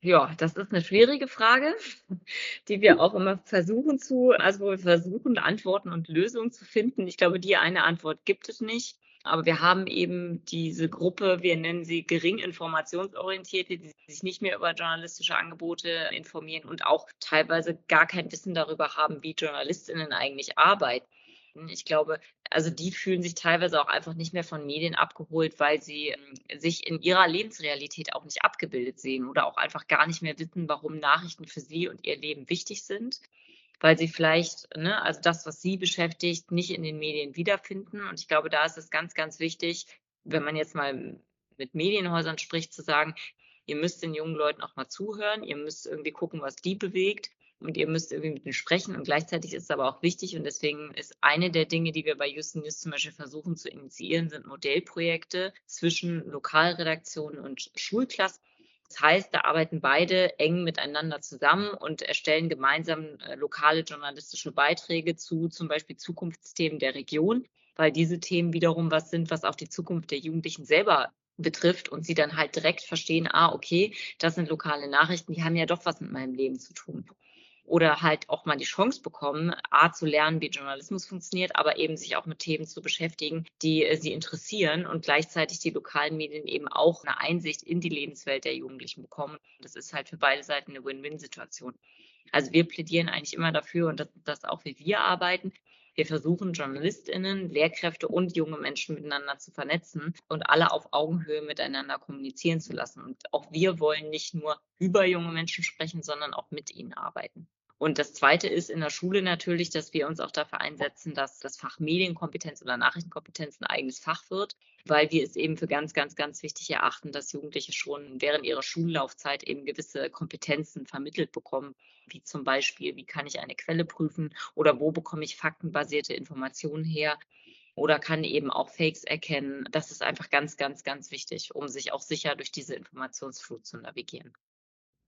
Ja, das ist 'ne schwierige Frage, die wir auch immer wo wir versuchen, Antworten und Lösungen zu finden. Ich glaube, die eine Antwort gibt es nicht, aber wir haben eben diese Gruppe, wir nennen sie gering informationsorientierte, die sich nicht mehr über journalistische Angebote informieren und auch teilweise gar kein Wissen darüber haben, wie JournalistInnen eigentlich arbeiten. Ich glaube, also, die fühlen sich teilweise auch einfach nicht mehr von Medien abgeholt, weil sie, sich in ihrer Lebensrealität auch nicht abgebildet sehen oder auch einfach gar nicht mehr wissen, warum Nachrichten für sie und ihr Leben wichtig sind, weil sie vielleicht, ne, also das, was sie beschäftigt, nicht in den Medien wiederfinden. Und ich glaube, da ist es ganz, ganz wichtig, wenn man jetzt mal mit Medienhäusern spricht, zu sagen: „Ihr müsst den jungen Leuten auch mal zuhören. Ihr müsst irgendwie gucken, was die bewegt und ihr müsst irgendwie mit denen sprechen." Und gleichzeitig ist es aber auch wichtig und deswegen ist eine der Dinge, die wir bei Houston News zum Beispiel versuchen zu initiieren, sind Modellprojekte zwischen Lokalredaktionen und Schulklassen. Das heißt, da arbeiten beide eng miteinander zusammen und erstellen gemeinsam, lokale journalistische Beiträge zu zum Beispiel Zukunftsthemen der Region, weil diese Themen wiederum was sind, was auch die Zukunft der Jugendlichen selber betrifft und sie dann halt direkt verstehen: „Ah, okay, das sind lokale Nachrichten, die haben ja doch was mit meinem Leben zu tun." Oder halt auch mal die Chance bekommen, A, zu lernen, wie Journalismus funktioniert, aber eben sich auch mit Themen zu beschäftigen, die, sie interessieren und gleichzeitig die lokalen Medien eben auch 'ne Einsicht in die Lebenswelt der Jugendlichen bekommen. Das ist halt für beide Seiten 'ne Win-Win-Situation. Also, wir plädieren eigentlich immer dafür und das auch, wie wir arbeiten. Wir versuchen, JournalistInnen, Lehrkräfte und junge Menschen miteinander zu vernetzen und alle auf Augenhöhe miteinander kommunizieren zu lassen. Und auch wir wollen nicht nur über junge Menschen sprechen, sondern auch mit ihnen arbeiten. Und das Zweite ist in der Schule natürlich, dass wir uns auch dafür einsetzen, dass das Fach Medienkompetenz oder Nachrichtenkompetenz 'n eigenes Fach wird, weil wir es eben für ganz, ganz, ganz wichtig erachten, dass Jugendliche schon während ihrer Schullaufzeit eben gewisse Kompetenzen vermittelt bekommen, wie zum Beispiel: Wie kann ich eine Quelle prüfen oder wo bekomme ich faktenbasierte Informationen her oder kann eben auch Fakes erkennen. Das ist einfach ganz, ganz, ganz wichtig, um sich auch sicher durch diese Informationsflut zu navigieren.